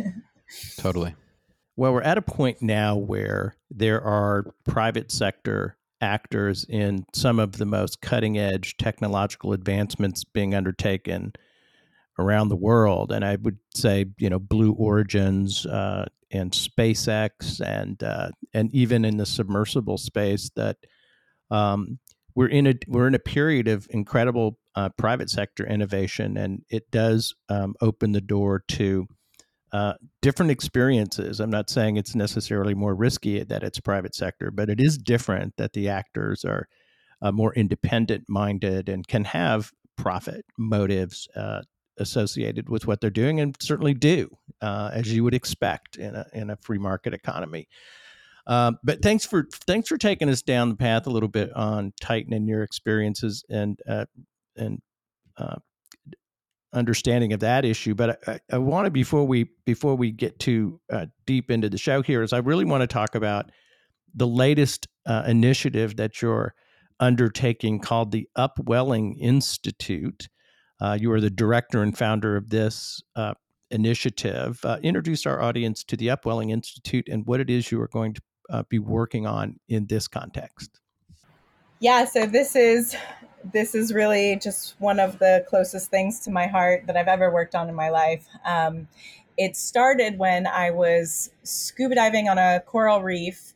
Totally. Well, we're at a point now where there are private sector actors in some of the most cutting edge technological advancements being undertaken around the world. And I would say, you know, Blue Origins uh, and SpaceX and uh, and even in the submersible space, that um, we're in a we're in a period of incredible uh, private sector innovation, and it does um, open the door to Uh, different experiences. I'm not saying it's necessarily more risky that it's private sector, but it is different that the actors are uh, more independent minded and can have profit motives uh, associated with what they're doing, and certainly do, uh, as you would expect in a in a free market economy. Um, but thanks for thanks for taking us down the path a little bit on Titan and your experiences and uh, and uh, understanding of that issue. But I, I want to, before we before we get too uh, deep into the show here, is I really want to talk about the latest uh, initiative that you're undertaking called the Upwelling Institute. Uh, you are the director and founder of this uh, initiative. Uh, introduce our audience to the Upwelling Institute and what it is you are going to uh, be working on in this context. Yeah, so this is this is really just one of the closest things to my heart that I've ever worked on in my life. Um, it started when I was scuba diving on a coral reef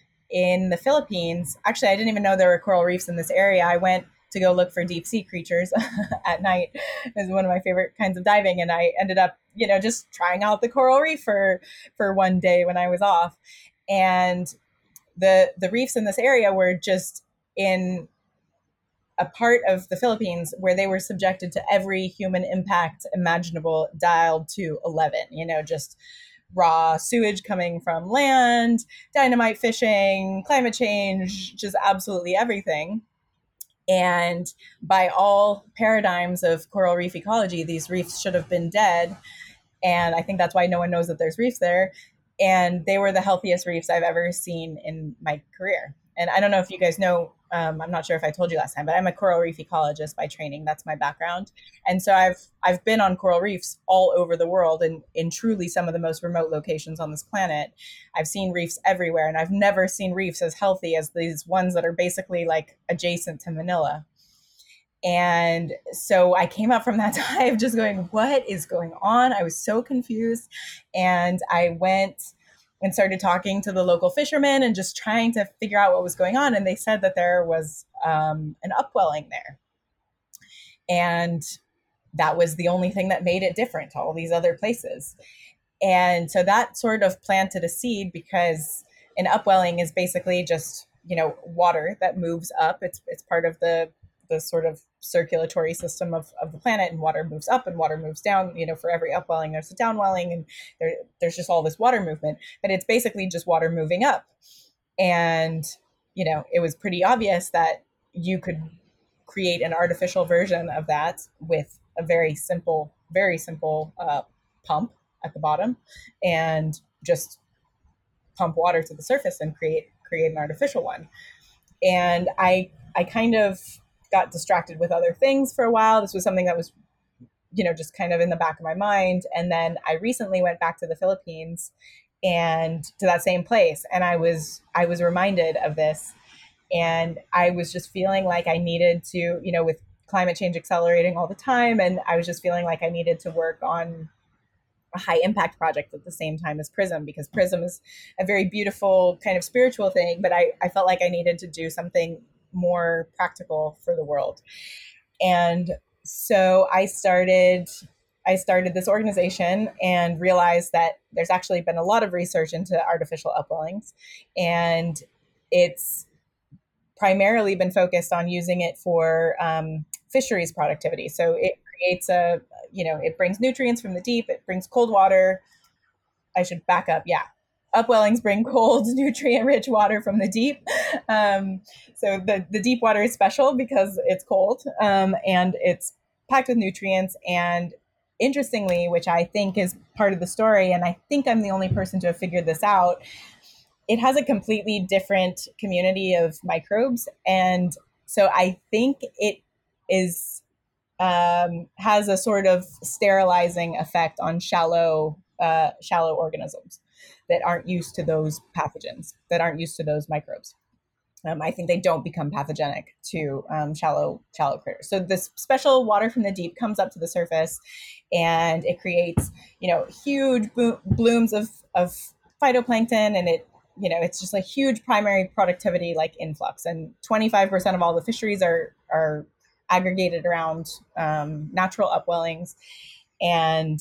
in the Philippines. Actually, I didn't even know there were coral reefs in this area. I went to go look for deep sea creatures at night. It was one of my favorite kinds of diving. And I ended up, you know, just trying out the coral reef for, for one day when I was off. And the the reefs in this area were just in a part of the Philippines where they were subjected to every human impact imaginable, dialed to eleven, you know, just raw sewage coming from land, dynamite fishing, climate change, just absolutely everything. And by all paradigms of coral reef ecology, these reefs should have been dead. And I think that's why no one knows that there's reefs there. And they were the healthiest reefs I've ever seen in my career. And I don't know if you guys know, um, I'm not sure if I told you last time, but I'm a coral reef ecologist by training. That's my background. And so I've I've been on coral reefs all over the world and in truly some of the most remote locations on this planet. I've seen reefs everywhere, and I've never seen reefs as healthy as these ones that are basically like adjacent to Manila. And so I came up from that dive just going, what is going on? I was so confused. And I went and started talking to the local fishermen and just trying to figure out what was going on. And they said that there was um, an upwelling there. And that was the only thing that made it different to all these other places. And so that sort of planted a seed, because an upwelling is basically just, you know, water that moves up. It's it's part of the the sort of circulatory system of, of the planet, and water moves up and water moves down. You know, for every upwelling, there's a downwelling, and there, there's just all this water movement, but it's basically just water moving up. And, you know, it was pretty obvious that you could create an artificial version of that with a very simple, very simple uh, pump at the bottom, and just pump water to the surface and create create an artificial one. And I I kind of got distracted with other things for a while. This was something that was, you know, just kind of in the back of my mind. And then I recently went back to the Philippines and to that same place. And I was, I was reminded of this. And I was just feeling like I needed to, you know, with climate change accelerating all the time. And I was just feeling like I needed to work on a high impact project at the same time as PRISM, because PRISM is a very beautiful kind of spiritual thing. But I, I felt like I needed to do something more practical for the world. And so I started I started this organization and realized that there's actually been a lot of research into artificial upwellings, and it's primarily been focused on using it for um, fisheries productivity. So it creates a, you know, it brings nutrients from the deep, it brings cold water. I should back up. Yeah. Upwellings bring cold, nutrient-rich water from the deep. Um, so the, the deep water is special because it's cold um, and it's packed with nutrients. And interestingly, which I think is part of the story, and I think I'm the only person to have figured this out, it has a completely different community of microbes. And so I think it is um, has a sort of sterilizing effect on shallow uh, shallow organisms that aren't used to those pathogens, that aren't used to those microbes. Um, I think they don't become pathogenic to um, shallow shallow critters. So this special water from the deep comes up to the surface, and it creates, you know, huge bo- blooms of of phytoplankton, and it, you know, it's just a huge primary productivity like influx. And twenty-five percent of all the fisheries are are aggregated around um, natural upwellings, and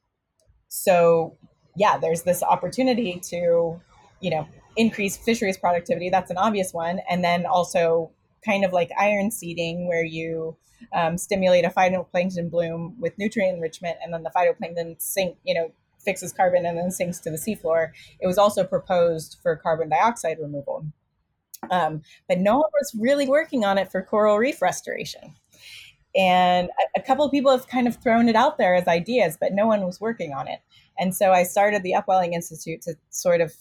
so yeah, there's this opportunity to, you know, increase fisheries productivity. That's an obvious one. And then also kind of like iron seeding, where you um, stimulate a phytoplankton bloom with nutrient enrichment, and then the phytoplankton sink, you know, fixes carbon and then sinks to the seafloor. It was also proposed for carbon dioxide removal. Um, but no one was really working on it for coral reef restoration. And a, a couple of people have kind of thrown it out there as ideas, but no one was working on it. And so I started the Upwelling Institute to sort of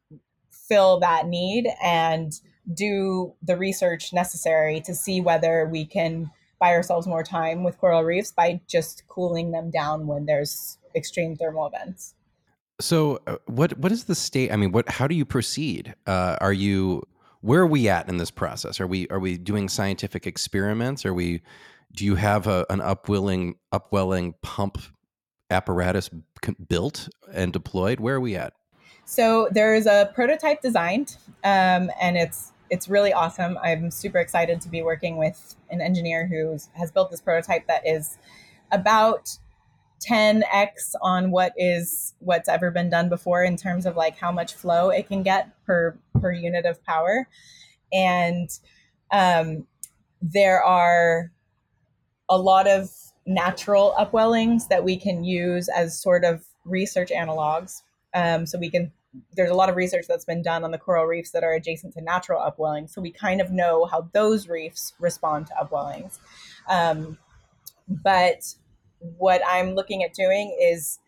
fill that need and do the research necessary to see whether we can buy ourselves more time with coral reefs by just cooling them down when there's extreme thermal events. So uh, what what is the state? I mean, what how do you proceed? Uh, are you where are we at in this process? Are we are we doing scientific experiments? Are we do you have a, an upwelling upwelling pump apparatus built and deployed? Where are we at? So there's a prototype designed, um, and it's it's really awesome. I'm super excited to be working with an engineer who has built this prototype that is about ten x on what is what's ever been done before in terms of like how much flow it can get per per unit of power. And um, there are a lot of natural upwellings that we can use as sort of research analogs. Um, so we can, there's a lot of research that's been done on the coral reefs that are adjacent to natural upwellings. So we kind of know how those reefs respond to upwellings. Um, but what I'm looking at doing is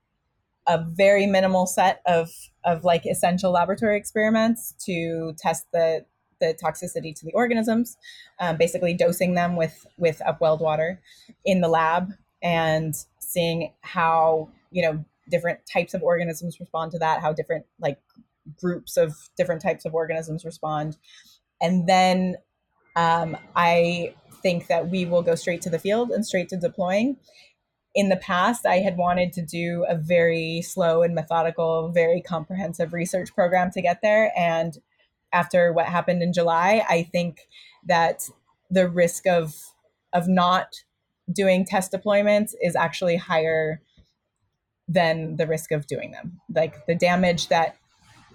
a very minimal set of, of like essential laboratory experiments to test the the toxicity to the organisms, um, basically dosing them with, with upwelled water in the lab and seeing how, you know, different types of organisms respond to that, how different like groups of different types of organisms respond. And then um, I think that we will go straight to the field and straight to deploying. In the past, I had wanted to do a very slow and methodical, very comprehensive research program to get there. And after what happened in July, I think that the risk of of not doing test deployments is actually higher than the risk of doing them. Like the damage that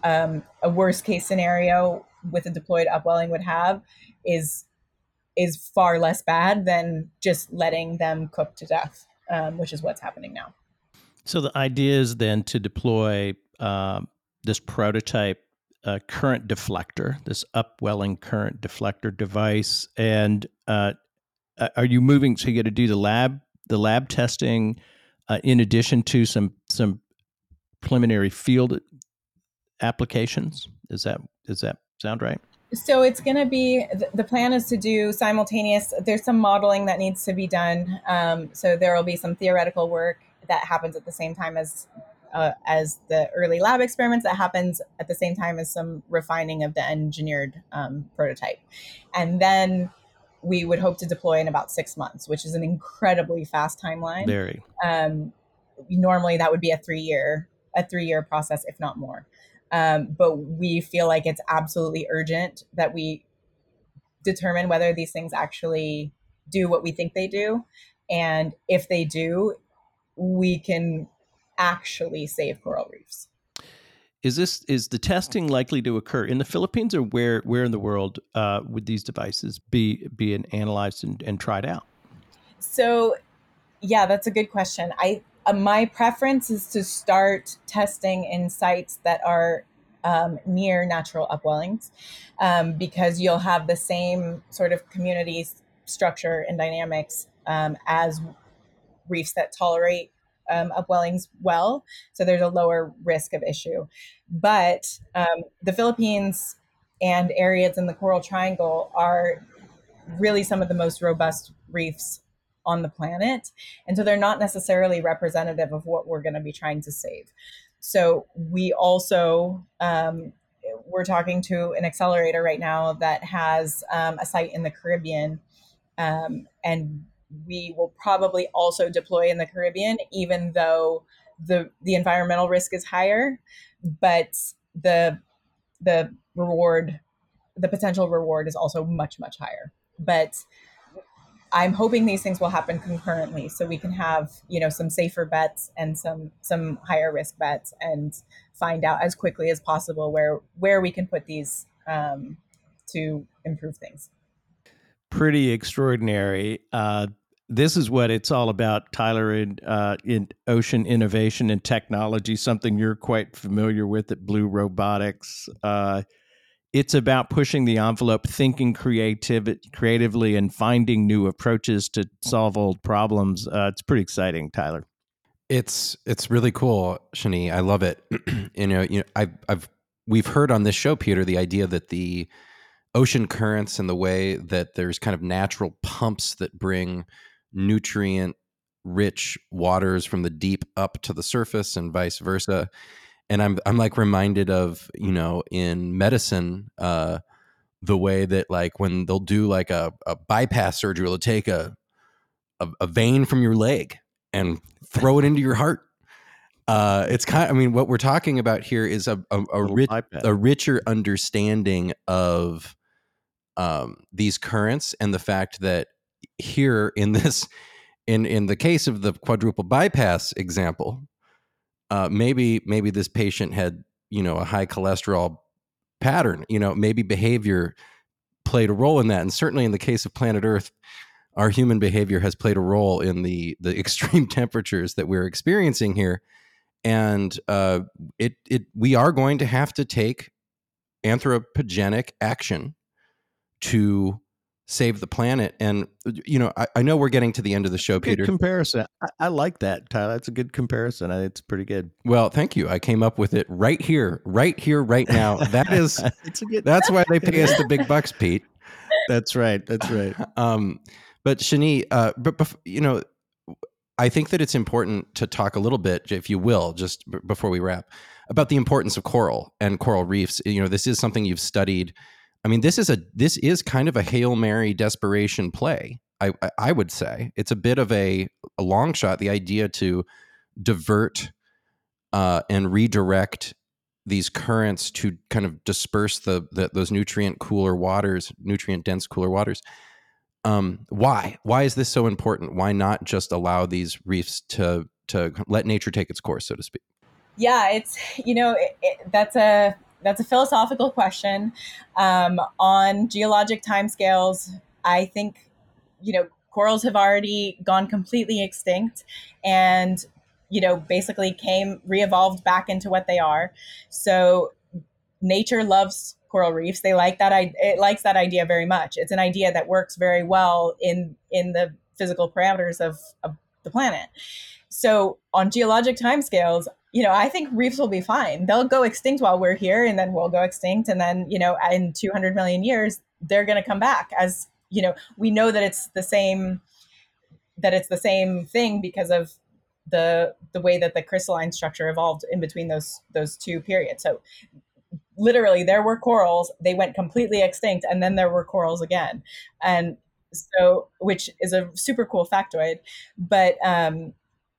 um, a worst case scenario with a deployed upwelling would have is is far less bad than just letting them cook to death, um, which is what's happening now. So the idea is then to deploy um, this prototype uh, current deflector, this upwelling current deflector device, and uh, are you moving? So you got to do the lab, the lab testing, uh, in addition to some some preliminary field applications. Is that does that sound right? So it's going to be, the plan is to do simultaneous, there's some modeling that needs to be done. Um, so there will be some theoretical work that happens at the same time as uh, as the early lab experiments, that happens at the same time as some refining of the engineered um, prototype. And then we would hope to deploy in about six months, which is an incredibly fast timeline. Very. Um, normally that would be a three-year, a three-year process, if not more. Um, but we feel like it's absolutely urgent that we determine whether these things actually do what we think they do. And if they do, we can actually save coral reefs. Is this is the testing likely to occur in the Philippines, or where where in the world uh, would these devices be be analyzed and, and tried out? So, yeah, that's a good question. I uh, my preference is to start testing in sites that are um, near natural upwellings, um, because you'll have the same sort of community structure and dynamics um, as reefs that tolerate um, upwellings well. So there's a lower risk of issue. But um, the Philippines and areas in the Coral Triangle are really some of the most robust reefs on the planet. And so they're not necessarily representative of what we're going to be trying to save. So we also, um, we're talking to an accelerator right now that has um, a site in the Caribbean. Um, and we will probably also deploy in the Caribbean, even though the the environmental risk is higher, but the the reward, the potential reward is also much, much higher. But I'm hoping these things will happen concurrently, so we can have, you know, some safer bets and some some higher risk bets, and find out as quickly as possible where where we can put these um, to improve things. Pretty extraordinary. Uh, this is what it's all about, Tyler, in, uh, in ocean innovation and technology, something you're quite familiar with at Blue Robotics. Uh, it's about pushing the envelope, thinking creative, creatively, and finding new approaches to solve old problems. Uh, it's pretty exciting, Tyler. It's it's really cool, Shani. I love it. you know, you know, I've I've we've heard on this show, Peter, the idea that the ocean currents and the way that there's kind of natural pumps that bring nutrient-rich waters from the deep up to the surface and vice versa. And I'm I'm like reminded of, you know, in medicine, uh, the way that like when they'll do like a, a bypass surgery, they'll take a, a a vein from your leg and throw it into your heart. Uh, it's kind of, I mean, what we're talking about here is a a, a, rich, a richer understanding of um, these currents, and the fact that here in this, in in the case of the quadruple bypass example, uh, maybe maybe this patient had, you know, a high cholesterol pattern. You know, maybe behavior played a role in that, and certainly in the case of planet Earth, our human behavior has played a role in the the extreme temperatures that we're experiencing here. And uh, it it we are going to have to take anthropogenic action to save the planet. And you know, I, I know we're getting to the end of the show, good Peter. Comparison. I, I like that, Tyler. That's a good comparison. It's pretty good. Well, thank you. I came up with it right here, right here, right now. That is, it's a good. That's why they pay us the big bucks, Pete. That's right. That's right. um, but Shani, uh, but bef- you know. I think that it's important to talk a little bit, if you will, just b- before we wrap, about the importance of coral and coral reefs. You know, this is something you've studied. I mean, this is a this is kind of a Hail Mary desperation play. I I, I would say it's a bit of a, a long shot. The idea to divert uh, and redirect these currents to kind of disperse the, the those nutrient cooler waters, nutrient dense cooler waters. Um, why? Why is this so important? Why not just allow these reefs to to let nature take its course, so to speak? Yeah, it's, you know, it, it, that's a that's a philosophical question. Um, on geologic timescales, I think, you know, corals have already gone completely extinct and, you know, basically came re-evolved back into what they are. So nature loves coral reefs. They like that. It likes that idea very much. It's an idea that works very well in, in the physical parameters of, of the planet. So on geologic timescales, you know, I think reefs will be fine. They'll go extinct while we're here, and then we'll go extinct. And then, you know, in two hundred million years, they're going to come back as, you know, we know that it's the same, that it's the same thing because of the the way that the crystalline structure evolved in between those those two periods. So literally there were corals, they went completely extinct, and then there were corals again. And so, which is a super cool factoid. But um,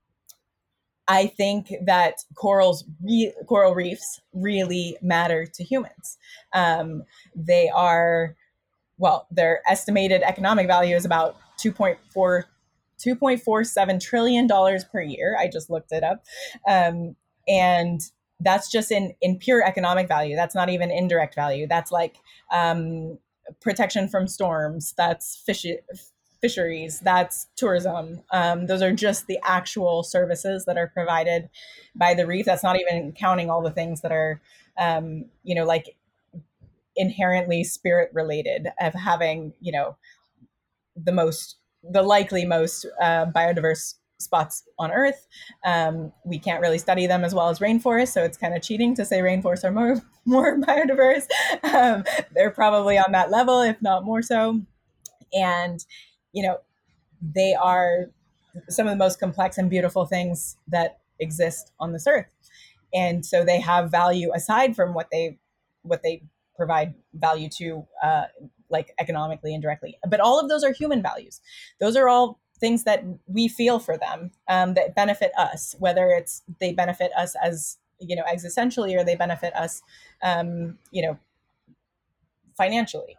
I think that corals, re- coral reefs really matter to humans. Um, they are, well, their estimated economic value is about two point four seven trillion dollars per year. I just looked it up. Um, and that's just in, in pure economic value. That's not even indirect value. That's like um, protection from storms. That's fish, fisheries. That's tourism. Um, those are just the actual services that are provided by the reef. That's not even counting all the things that are, um, you know, like inherently spirit related, of having, you know, the most, the likely most uh, biodiverse spots on Earth. Um, we can't really study them as well as rainforests, so it's kind of cheating to say rainforests are more more biodiverse. Um, they're probably on that level, if not more so. And, you know, they are some of the most complex and beautiful things that exist on this Earth. And so they have value aside from what they what they provide value to, uh, like economically and directly. But all of those are human values. Those are all things that we feel for them, um, that benefit us, whether it's they benefit us as, you know, existentially, or they benefit us, um, you know, financially.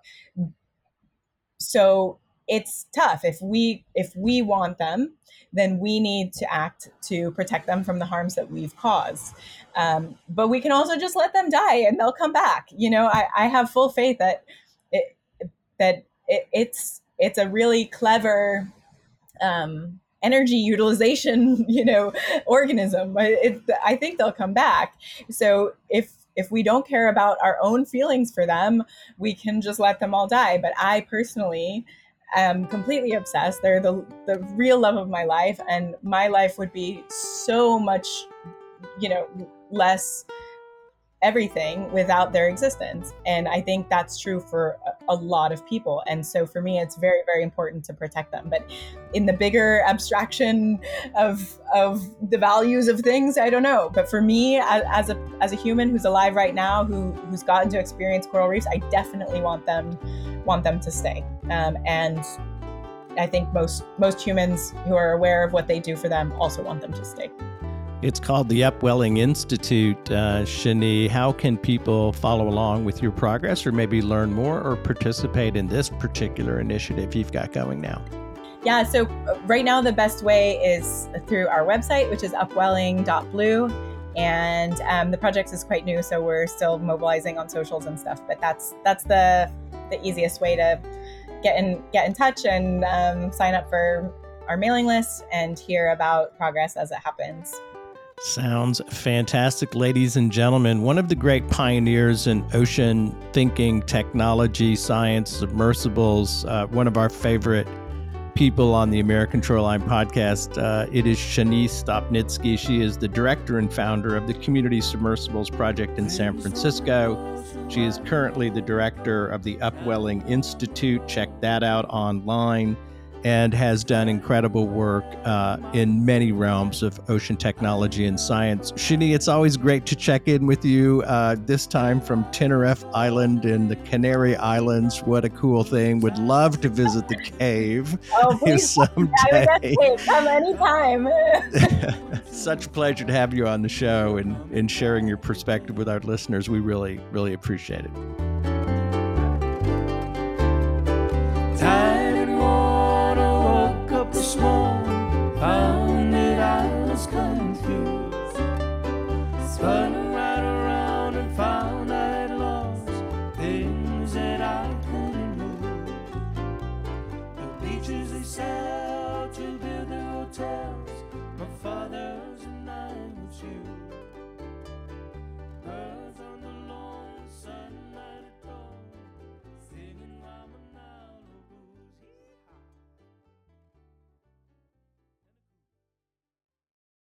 So it's tough. If we if we want them, then we need to act to protect them from the harms that we've caused. Um, but we can also just let them die and they'll come back. You know, I, I have full faith that it, that it, it's it's a really clever um, energy utilization, you know, organism. It, I think they'll come back. So if if we don't care about our own feelings for them, we can just let them all die. But I personally am completely obsessed. They're the the real love of my life, and my life would be so much, you know, less everything without their existence. And I think that's true for a, a lot of people. And so for me, it's very, very important to protect them. But in the bigger abstraction of of the values of things, I don't know. But for me, as, as a as a human who's alive right now, who who's gotten to experience coral reefs, I definitely want them want them to stay. Um, and I think most most humans who are aware of what they do for them also want them to stay. It's called the Upwelling Institute. Uh, Shani, how can people follow along with your progress, or maybe learn more or participate in this particular initiative you've got going now? Yeah, so right now the best way is through our website, which is upwelling dot blue. And um, the project is quite new, so we're still mobilizing on socials and stuff. But that's that's the the easiest way to get in get in touch and um, sign up for our mailing list and hear about progress as it happens. Sounds fantastic, ladies and gentlemen. One of the great pioneers in ocean thinking, technology, science, submersibles, uh, one of our favorite people on the American Shoreline podcast. Uh, it is Shani Stopnitzky. She is the director and founder of the Community Submersibles Project in San Francisco. She is currently the director of the Upwelling Institute. Check that out online. And has done incredible work uh, in many realms of ocean technology and science. Shani, it's always great to check in with you, uh, this time from Tenerife Island in the Canary Islands. What a cool thing. Would love to visit the cave oh, please someday. Come anytime. Such a pleasure to have you on the show and, and sharing your perspective with our listeners. We really, really appreciate it.